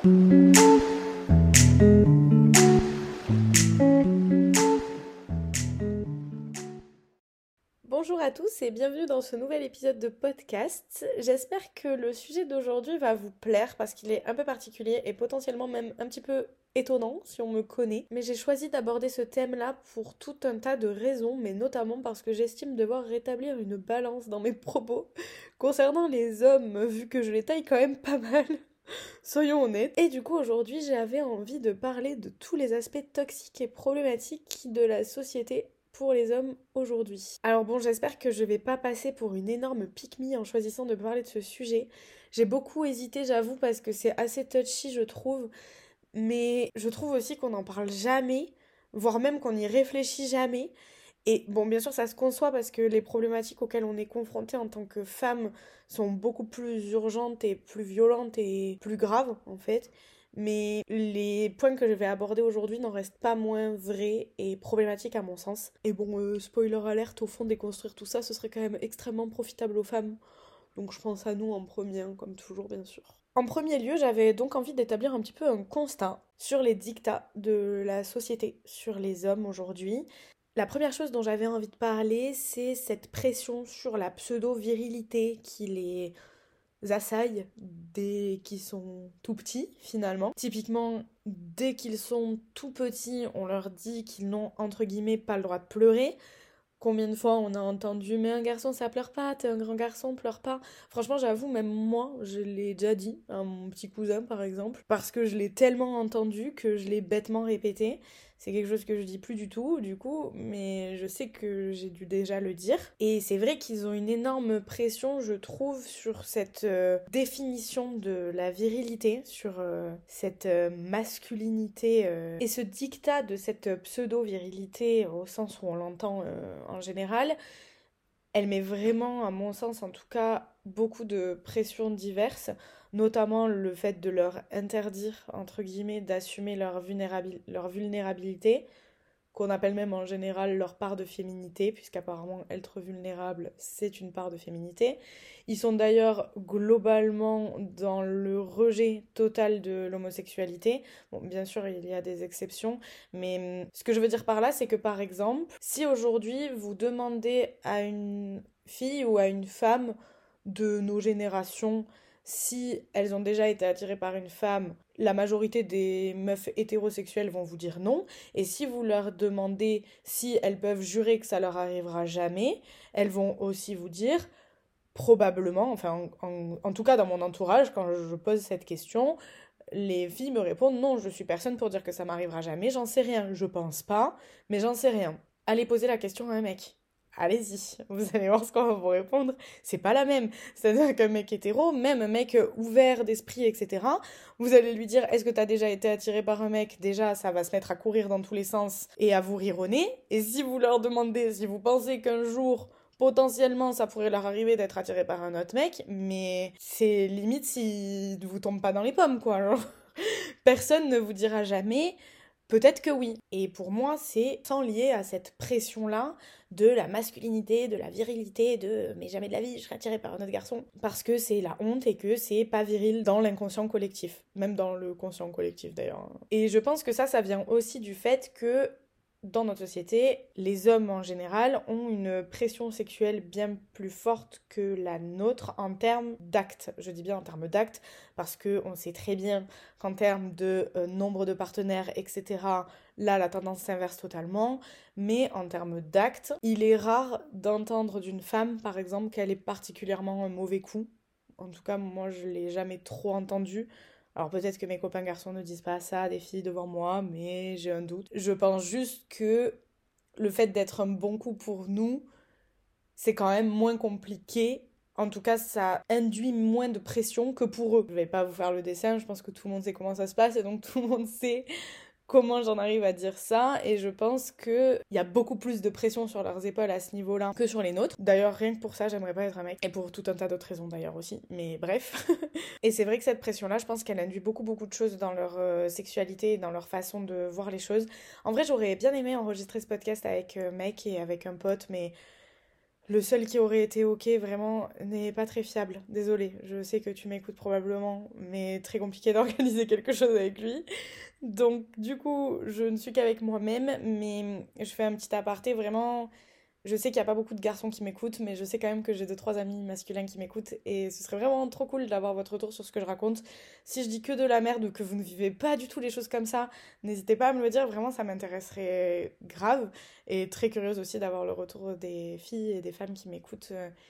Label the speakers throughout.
Speaker 1: Bonjour à tous et bienvenue dans ce nouvel épisode de podcast. J'espère que le sujet d'aujourd'hui va vous plaire parce qu'il est un peu particulier et potentiellement même un petit peu étonnant si on me connaît. Mais j'ai choisi d'aborder ce thème-là pour tout un tas de raisons, mais notamment parce que j'estime devoir rétablir une balance dans mes propos concernant les hommes, vu que je les taille quand même pas mal. Soyons honnêtes. Et du coup, aujourd'hui, j'avais envie de parler de tous les aspects toxiques et problématiques de la société pour les hommes aujourd'hui. Alors bon, j'espère que je vais pas passer pour une énorme pique-me en choisissant de parler de ce sujet. J'ai beaucoup hésité, j'avoue, parce que c'est assez touchy, je trouve. Mais je trouve aussi qu'on n'en parle jamais, voire même qu'on n'y réfléchit jamais. Et bon, bien sûr, ça se conçoit parce que les problématiques auxquelles on est confronté en tant que femme sont beaucoup plus urgentes et plus violentes et plus graves, en fait. Mais les points que je vais aborder aujourd'hui n'en restent pas moins vrais et problématiques à mon sens. Et bon, spoiler alerte, au fond, déconstruire tout ça, ce serait quand même extrêmement profitable aux femmes. Donc je pense à nous en premier, hein, comme toujours, bien sûr. En premier lieu, j'avais donc envie d'établir un petit peu un constat sur les dictats de la société, sur les hommes aujourd'hui. La première chose dont j'avais envie de parler, c'est cette pression sur la pseudo-virilité qui les assaille dès qu'ils sont tout petits, finalement. Typiquement, dès qu'ils sont tout petits, on leur dit qu'ils n'ont, entre guillemets, pas le droit de pleurer. Combien de fois on a entendu mais un garçon ça pleure pas, t'es un grand garçon, pleure pas. Franchement, j'avoue, même moi, je l'ai déjà dit à mon petit cousin par exemple, parce que je l'ai tellement entendu que je l'ai bêtement répété. C'est quelque chose que je dis plus du tout, du coup, mais je sais que j'ai dû déjà le dire. Et c'est vrai qu'ils ont une énorme pression, je trouve, sur cette définition de la virilité, sur cette masculinité et ce dictat de cette pseudo-virilité au sens où on l'entend en général. Elle met vraiment, à mon sens en tout cas, beaucoup de pressions diverses, notamment le fait de leur interdire, entre guillemets, d'assumer leur vulnérabilité, qu'on appelle même en général leur part de féminité, puisqu'apparemment être vulnérable, c'est une part de féminité. Ils sont d'ailleurs globalement dans le rejet total de l'homosexualité. Bon, bien sûr, il y a des exceptions, mais ce que je veux dire par là, c'est que par exemple, si aujourd'hui vous demandez à une fille ou à une femme de nos générations si elles ont déjà été attirées par une femme, la majorité des meufs hétérosexuelles vont vous dire non. Et si vous leur demandez si elles peuvent jurer que ça leur arrivera jamais, elles vont aussi vous dire probablement, enfin en tout cas dans mon entourage, quand je pose cette question, les filles me répondent non, je suis personne pour dire que ça m'arrivera jamais, j'en sais rien, je pense pas, mais j'en sais rien. Allez poser la question à un mec. Allez-y, vous allez voir ce qu'on va vous répondre. C'est pas la même. C'est-à-dire qu'un mec hétéro, même un mec ouvert d'esprit, etc., vous allez lui dire est-ce que t'as déjà été attiré par un mec? Déjà, ça va se mettre à courir dans tous les sens et à vous rire au nez. Et si vous leur demandez si vous pensez qu'un jour, potentiellement, ça pourrait leur arriver d'être attiré par un autre mec, mais c'est limite s'il vous tombe pas dans les pommes, quoi. Genre. Personne ne vous dira jamais peut-être que oui. Et pour moi, c'est sans lié à cette pression-là de la masculinité, de la virilité, de mais jamais de la vie, je serai attirée par un autre garçon. Parce que c'est la honte et que c'est pas viril dans l'inconscient collectif. Même dans le conscient collectif d'ailleurs. Et je pense que ça vient aussi du fait que dans notre société, les hommes en général ont une pression sexuelle bien plus forte que la nôtre en termes d'actes. Je dis bien en termes d'actes parce qu'on sait très bien qu'en termes de nombre de partenaires, etc., là, la tendance s'inverse totalement. Mais en termes d'actes, il est rare d'entendre d'une femme, par exemple, qu'elle ait particulièrement un mauvais coup. En tout cas, moi, je l'ai jamais trop entendu. Alors peut-être que mes copains garçons ne disent pas ça des filles devant moi, mais j'ai un doute. Je pense juste que le fait d'être un bon coup pour nous, c'est quand même moins compliqué. En tout cas, ça induit moins de pression que pour eux. Je vais pas vous faire le dessin, je pense que tout le monde sait comment ça se passe et donc tout le monde sait comment j'en arrive à dire ça, et je pense qu'il y a beaucoup plus de pression sur leurs épaules à ce niveau-là que sur les nôtres. D'ailleurs, rien que pour ça, j'aimerais pas être un mec, et pour tout un tas d'autres raisons d'ailleurs aussi, mais bref. Et c'est vrai que cette pression-là, je pense qu'elle induit beaucoup de choses dans leur sexualité et dans leur façon de voir les choses. En vrai, j'aurais bien aimé enregistrer ce podcast avec mec et avec un pote, mais Le seul qui aurait été ok vraiment n'est pas très fiable. Désolée, je sais que tu m'écoutes probablement, mais très compliqué d'organiser quelque chose avec lui. Donc du coup, je ne suis qu'avec moi-même, mais je fais un petit aparté vraiment. Je sais qu'il n'y a pas beaucoup de garçons qui m'écoutent, mais je sais quand même que j'ai deux, trois amis masculins qui m'écoutent et ce serait vraiment trop cool d'avoir votre retour sur ce que je raconte. Si je dis que de la merde ou que vous ne vivez pas du tout les choses comme ça, n'hésitez pas à me le dire, vraiment ça m'intéresserait grave et très curieuse aussi d'avoir le retour des filles et des femmes qui m'écoutent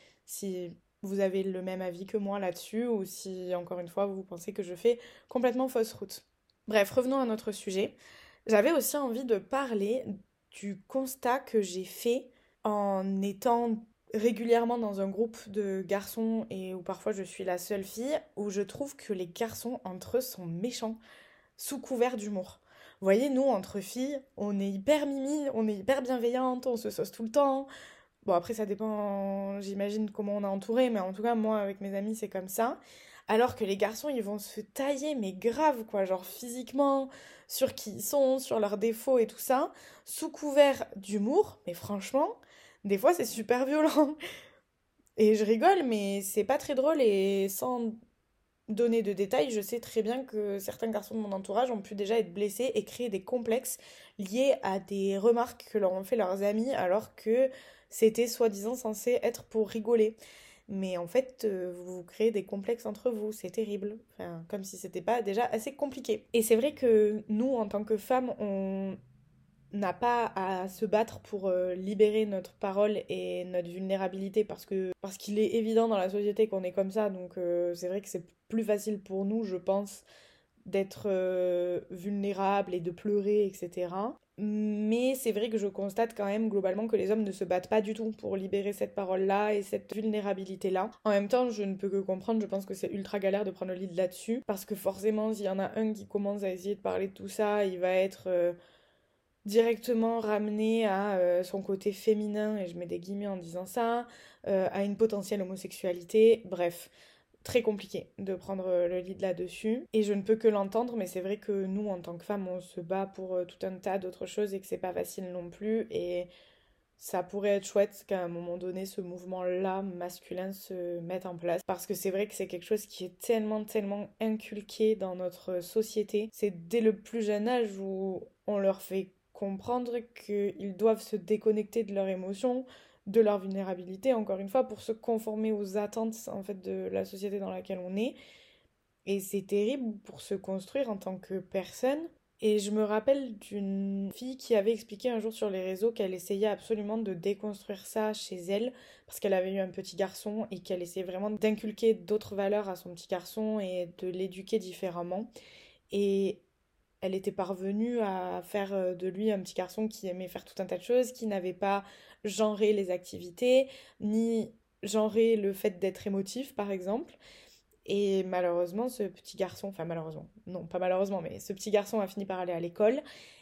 Speaker 1: si vous avez le même avis que moi là-dessus ou si encore une fois vous pensez que je fais complètement fausse route. Bref, revenons à notre sujet. J'avais aussi envie de parler du constat que j'ai fait en étant régulièrement dans un groupe de garçons et où parfois je suis la seule fille, où je trouve que les garçons entre eux sont méchants, sous couvert d'humour. Vous voyez, nous, entre filles, on est hyper mimi, on est hyper bienveillante, on se sauce tout le temps. Bon, après, ça dépend, j'imagine, comment on est entouré, mais en tout cas, moi, avec mes amis, c'est comme ça. Alors que les garçons, ils vont se tailler, mais grave, quoi, genre physiquement, sur qui ils sont, sur leurs défauts et tout ça, sous couvert d'humour, mais franchement, des fois, c'est super violent. Et je rigole, mais c'est pas très drôle, et sans donner de détails, je sais très bien que certains garçons de mon entourage ont pu déjà être blessés et créer des complexes liés à des remarques que leur ont fait leurs amis, alors que c'était soi-disant censé être pour rigoler. Mais en fait, vous créez des complexes entre vous, c'est terrible. Enfin, comme si c'était pas déjà assez compliqué. Et c'est vrai que nous, en tant que femmes, on n'a pas à se battre pour libérer notre parole et notre vulnérabilité parce qu'il est évident dans la société qu'on est comme ça. Donc c'est vrai que c'est plus facile pour nous, je pense, d'être vulnérable et de pleurer, etc. Mais c'est vrai que je constate quand même globalement que les hommes ne se battent pas du tout pour libérer cette parole-là et cette vulnérabilité-là. En même temps, je ne peux que comprendre, je pense que c'est ultra galère de prendre le lead là-dessus, parce que forcément, s'il y en a un qui commence à essayer de parler de tout ça, il va être directement ramené à son côté féminin, et je mets des guillemets en disant ça, à une potentielle homosexualité, bref très compliqué de prendre le lead là-dessus. Et je ne peux que l'entendre, mais c'est vrai que nous, en tant que femmes, on se bat pour tout un tas d'autres choses et que c'est pas facile non plus. Et ça pourrait être chouette qu'à un moment donné, ce mouvement-là masculin se mette en place. Parce que c'est vrai que c'est quelque chose qui est tellement, tellement inculqué dans notre société. C'est dès le plus jeune âge où on leur fait comprendre qu'ils doivent se déconnecter de leurs émotions, de leur vulnérabilité, encore une fois, pour se conformer aux attentes en fait de la société dans laquelle on est. Et c'est terrible pour se construire en tant que personne. Et je me rappelle d'une fille qui avait expliqué un jour sur les réseaux qu'elle essayait absolument de déconstruire ça chez elle, parce qu'elle avait eu un petit garçon et qu'elle essayait vraiment d'inculquer d'autres valeurs à son petit garçon et de l'éduquer différemment. Et elle était parvenue à faire de lui un petit garçon qui aimait faire tout un tas de choses, qui n'avait pas genré les activités, ni genré le fait d'être émotif, par exemple. Et malheureusement, ce petit garçon, enfin malheureusement, non pas malheureusement, mais ce petit garçon a fini par aller à l'école.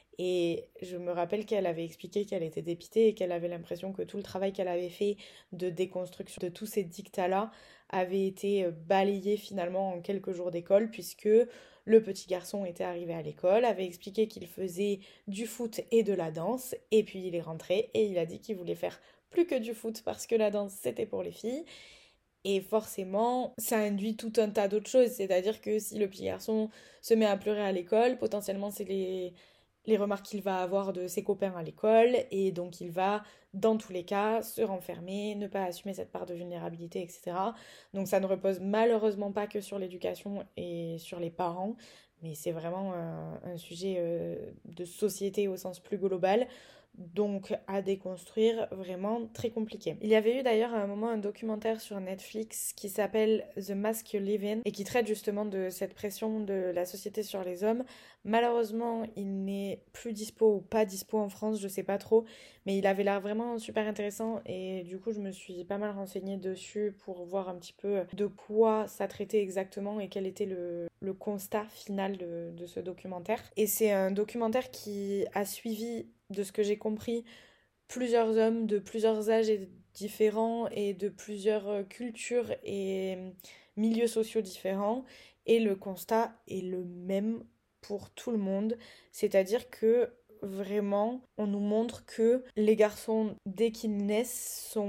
Speaker 1: Et je me rappelle qu'elle avait expliqué qu'elle était dépitée et qu'elle avait l'impression que tout le travail qu'elle avait fait de déconstruction de tous ces dictats-là avait été balayé finalement en quelques jours d'école, puisque le petit garçon était arrivé à l'école, avait expliqué qu'il faisait du foot et de la danse, et puis il est rentré et il a dit qu'il voulait faire plus que du foot parce que la danse c'était pour les filles. Et forcément, ça induit tout un tas d'autres choses. C'est-à-dire que si le petit garçon se met à pleurer à l'école, potentiellement c'est les remarques qu'il va avoir de ses copains à l'école. Et donc il va, dans tous les cas, se renfermer, ne pas assumer cette part de vulnérabilité, etc. Donc ça ne repose malheureusement pas que sur l'éducation et sur les parents. Mais c'est vraiment un sujet de société au sens plus global. Donc à déconstruire, vraiment très compliqué. Il y avait eu d'ailleurs à un moment un documentaire sur Netflix qui s'appelle The Mask You Live In et qui traite justement de cette pression de la société sur les hommes. Malheureusement, il n'est plus dispo ou pas dispo en France, je sais pas trop, mais il avait l'air vraiment super intéressant et du coup je me suis pas mal renseignée dessus pour voir un petit peu de quoi ça traitait exactement et quel était le constat final de ce documentaire. Et c'est un documentaire qui a suivi de ce que j'ai compris, plusieurs hommes de plusieurs âges différents et de plusieurs cultures et milieux sociaux différents. Et le constat est le même pour tout le monde. C'est-à-dire que vraiment, on nous montre que les garçons, dès qu'ils naissent, sont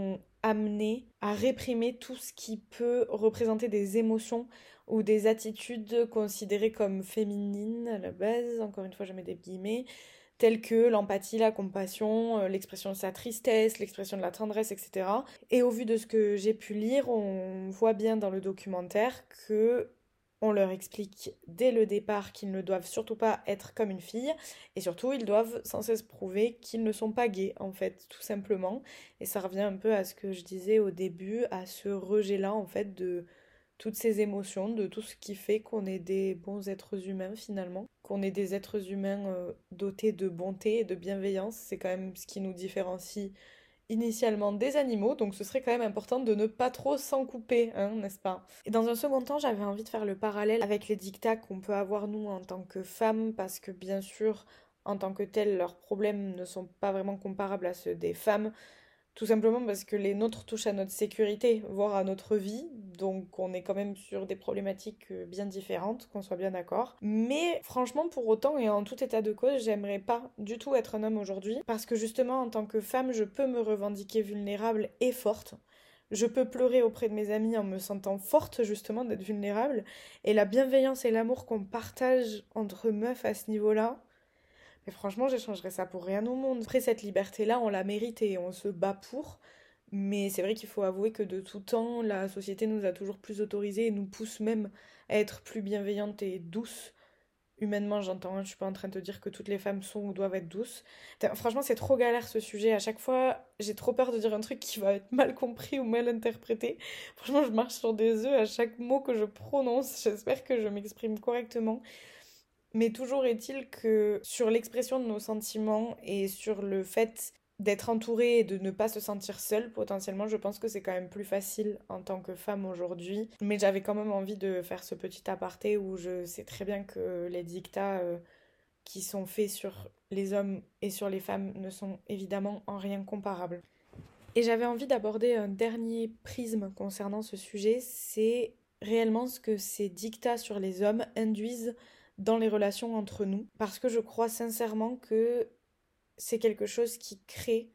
Speaker 1: amenés à réprimer tout ce qui peut représenter des émotions ou des attitudes considérées comme féminines à la base, encore une fois je mets des guillemets, telles que l'empathie, la compassion, l'expression de sa tristesse, l'expression de la tendresse, etc. Et au vu de ce que j'ai pu lire, on voit bien dans le documentaire que on leur explique dès le départ qu'ils ne doivent surtout pas être comme une fille, et surtout ils doivent sans cesse prouver qu'ils ne sont pas gays, en fait, tout simplement. Et ça revient un peu à ce que je disais au début, à ce rejet-là, en fait, de toutes ces émotions, de tout ce qui fait qu'on est des bons êtres humains finalement, qu'on est des êtres humains dotés de bonté et de bienveillance, c'est quand même ce qui nous différencie initialement des animaux, donc ce serait quand même important de ne pas trop s'en couper, hein, n'est-ce pas? Et dans un second temps, j'avais envie de faire le parallèle avec les dictats qu'on peut avoir nous en tant que femmes, parce que bien sûr, en tant que tels, leurs problèmes ne sont pas vraiment comparables à ceux des femmes. Tout simplement parce que les nôtres touchent à notre sécurité, voire à notre vie, donc on est quand même sur des problématiques bien différentes, qu'on soit bien d'accord. Mais franchement, pour autant, et en tout état de cause, j'aimerais pas du tout être un homme aujourd'hui, parce que justement, en tant que femme, je peux me revendiquer vulnérable et forte. Je peux pleurer auprès de mes amis en me sentant forte justement d'être vulnérable, et la bienveillance et l'amour qu'on partage entre meufs à ce niveau-là, mais franchement, j'échangerais ça pour rien au monde. Après, cette liberté-là, on la mérite et on se bat pour. Mais c'est vrai qu'il faut avouer que de tout temps, la société nous a toujours plus autorisés et nous pousse même à être plus bienveillantes et douces. Humainement, j'entends, hein, je suis pas en train de te dire que toutes les femmes sont ou doivent être douces. Franchement, c'est trop galère ce sujet. À chaque fois, j'ai trop peur de dire un truc qui va être mal compris ou mal interprété. Franchement, je marche sur des œufs à chaque mot que je prononce. J'espère que je m'exprime correctement. Mais toujours est-il que sur l'expression de nos sentiments et sur le fait d'être entourée et de ne pas se sentir seule, potentiellement, je pense que c'est quand même plus facile en tant que femme aujourd'hui. Mais j'avais quand même envie de faire ce petit aparté où je sais très bien que les dictats qui sont faits sur les hommes et sur les femmes ne sont évidemment en rien comparables. Et j'avais envie d'aborder un dernier prisme concernant ce sujet, c'est réellement ce que ces dictats sur les hommes induisent dans les relations entre nous. Parce que je crois sincèrement que c'est quelque chose qui crée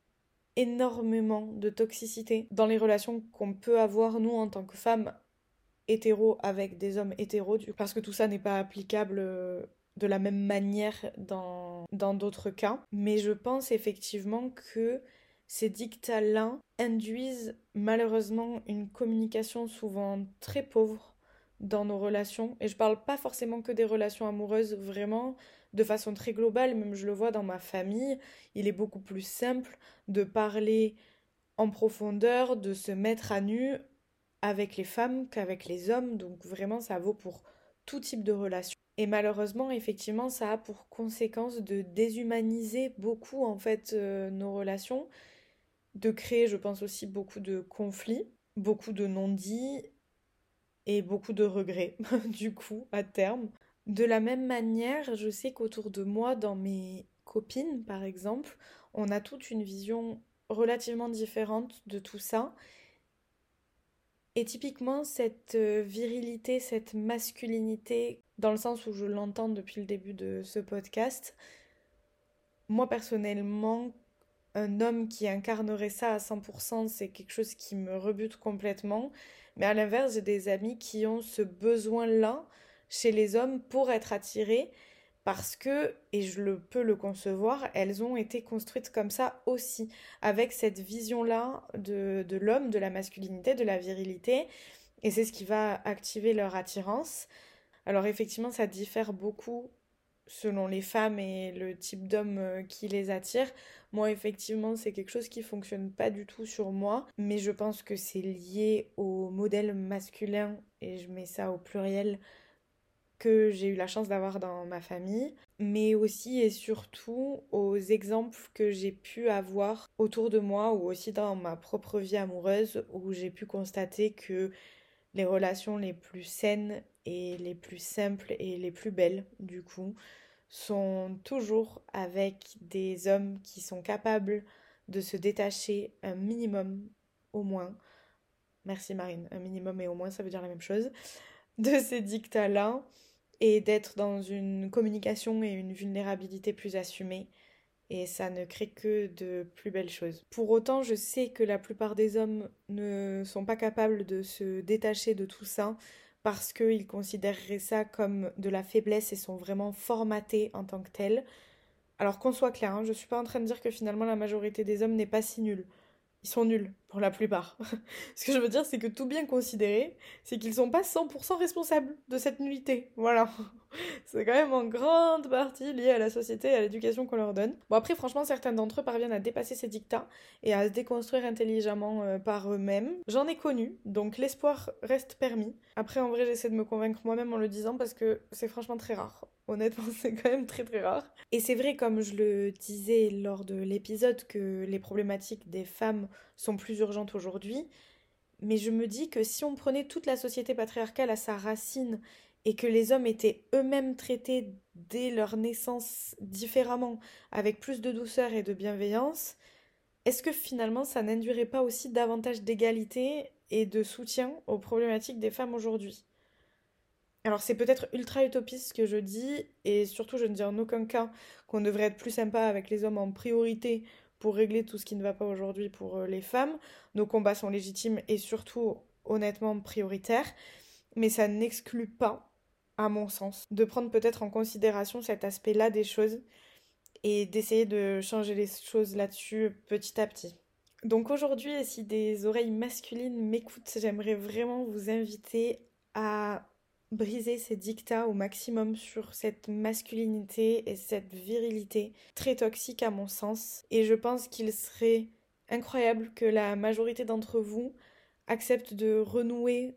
Speaker 1: énormément de toxicité dans les relations qu'on peut avoir nous en tant que femmes hétéros avec des hommes hétéros, parce que tout ça n'est pas applicable de la même manière dans d'autres cas. Mais je pense effectivement que ces dictats-là induisent malheureusement une communication souvent très pauvre dans nos relations. Et je parle pas forcément que des relations amoureuses, vraiment de façon très globale, même je le vois dans ma famille, il est beaucoup plus simple de parler en profondeur, de se mettre à nu avec les femmes qu'avec les hommes, donc vraiment ça vaut pour tout type de relation. Et malheureusement, effectivement, ça a pour conséquence de déshumaniser beaucoup en fait nos relations, de créer, je pense aussi, beaucoup de conflits, beaucoup de non-dits et beaucoup de regrets, du coup, à terme. De la même manière, je sais qu'autour de moi, dans mes copines, par exemple, on a toute une vision relativement différente de tout ça. Et typiquement, cette virilité, cette masculinité, dans le sens où je l'entends depuis le début de ce podcast, moi personnellement, un homme qui incarnerait ça à 100%, c'est quelque chose qui me rebute complètement. Mais à l'inverse, j'ai des amis qui ont ce besoin-là chez les hommes pour être attirés parce que, et peux le concevoir, elles ont été construites comme ça aussi, avec cette vision-là de l'homme, de la masculinité, de la virilité, et c'est ce qui va activer leur attirance. Alors effectivement, ça diffère beaucoup selon les femmes et le type d'homme qui les attire. Moi, effectivement, c'est quelque chose qui fonctionne pas du tout sur moi, mais je pense que c'est lié au modèle masculin, et je mets ça au pluriel, que j'ai eu la chance d'avoir dans ma famille, mais aussi et surtout aux exemples que j'ai pu avoir autour de moi ou aussi dans ma propre vie amoureuse où j'ai pu constater que les relations les plus saines et les plus simples et les plus belles, du coup, sont toujours avec des hommes qui sont capables de se détacher un minimum au moins. Merci Marine, un minimum et au moins ça veut dire la même chose. De ces dictats-là et d'être dans une communication et une vulnérabilité plus assumée. et ça ne crée que de plus belles choses. Pour autant, je sais que la plupart des hommes ne sont pas capables de se détacher de tout ça parce qu'ils considéreraient ça comme de la faiblesse et sont vraiment formatés en tant que tels. Alors qu'on soit clair, hein, je suis pas en train de dire que finalement la majorité des hommes n'est pas si nulle. Ils sont nuls, pour la plupart. Ce que je veux dire, c'est que tout bien considéré, c'est qu'ils sont pas 100% responsables de cette nullité. Voilà. C'est quand même en grande partie lié à la société et à l'éducation qu'on leur donne. Bon, après, franchement, certains d'entre eux parviennent à dépasser ces dictats et à se déconstruire intelligemment par eux-mêmes. J'en ai connu, donc l'espoir reste permis. Après, en vrai, j'essaie de me convaincre moi-même en le disant parce que c'est franchement très rare. Honnêtement, c'est quand même très très rare. Et c'est vrai, comme je le disais lors de l'épisode, que les problématiques des femmes sont plus urgentes aujourd'hui. Mais je me dis que si on prenait toute la société patriarcale à sa racine et que les hommes étaient eux-mêmes traités dès leur naissance différemment, avec plus de douceur et de bienveillance, est-ce que finalement ça n'induirait pas aussi davantage d'égalité et de soutien aux problématiques des femmes aujourd'hui? Alors c'est peut-être ultra utopiste ce que je dis, et surtout je ne dis en aucun cas qu'on devrait être plus sympa avec les hommes en priorité pour régler tout ce qui ne va pas aujourd'hui pour les femmes. Nos combats sont légitimes et surtout honnêtement prioritaires, mais ça n'exclut pas, à mon sens, de prendre peut-être en considération cet aspect-là des choses et d'essayer de changer les choses là-dessus petit à petit. Donc aujourd'hui, si des oreilles masculines m'écoutent, j'aimerais vraiment vous inviter à briser ces dictats au maximum sur cette masculinité et cette virilité très toxique à mon sens. Et je pense qu'il serait incroyable que la majorité d'entre vous accepte de renouer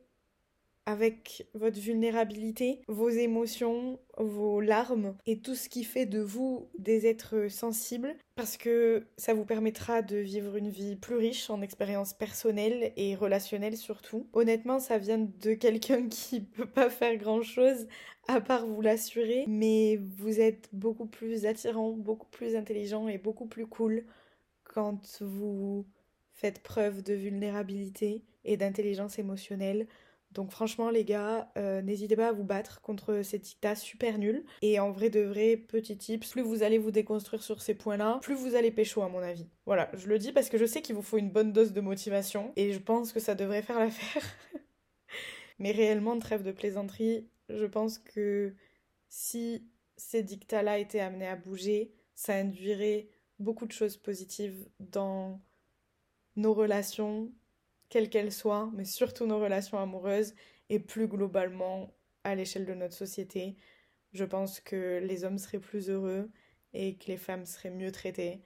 Speaker 1: avec votre vulnérabilité, vos émotions, vos larmes et tout ce qui fait de vous des êtres sensibles parce que ça vous permettra de vivre une vie plus riche en expériences personnelles et relationnelles surtout. Honnêtement, ça vient de quelqu'un qui peut pas faire grand-chose à part vous l'assurer, mais vous êtes beaucoup plus attirant, beaucoup plus intelligent et beaucoup plus cool quand vous faites preuve de vulnérabilité et d'intelligence émotionnelle. Donc franchement les gars, n'hésitez pas à vous battre contre ces dictats super nuls. Et en vrai de vrai, petit tips, plus vous allez vous déconstruire sur ces points-là, plus vous allez pécho à mon avis. Voilà, je le dis parce que je sais qu'il vous faut une bonne dose de motivation et je pense que ça devrait faire l'affaire. Mais réellement, trêve de plaisanterie, je pense que si ces dictats-là étaient amenés à bouger, ça induirait beaucoup de choses positives dans nos relations, quelles qu'elles soient, mais surtout nos relations amoureuses et plus globalement à l'échelle de notre société. Je pense que les hommes seraient plus heureux et que les femmes seraient mieux traitées.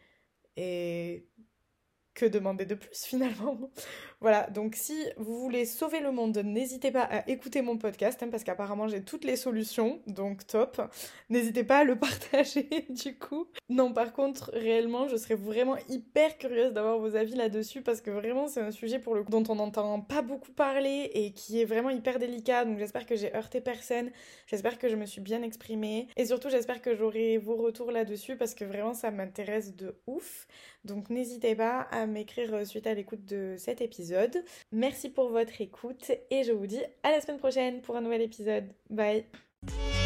Speaker 1: Et que demander de plus finalement? Voilà, donc si vous voulez sauver le monde, n'hésitez pas à écouter mon podcast, parce qu'apparemment j'ai toutes les solutions, donc top. N'hésitez pas à le partager du coup. Non, par contre, réellement, je serais vraiment hyper curieuse d'avoir vos avis là-dessus, parce que vraiment c'est un sujet pour le coup dont on n'entend pas beaucoup parler et qui est vraiment hyper délicat, donc j'espère que j'ai heurté personne, j'espère que je me suis bien exprimée, et surtout j'espère que j'aurai vos retours là-dessus, parce que vraiment ça m'intéresse de ouf. Donc n'hésitez pas à m'écrire suite à l'écoute de cet épisode. Merci pour votre écoute et je vous dis à la semaine prochaine pour un nouvel épisode. Bye!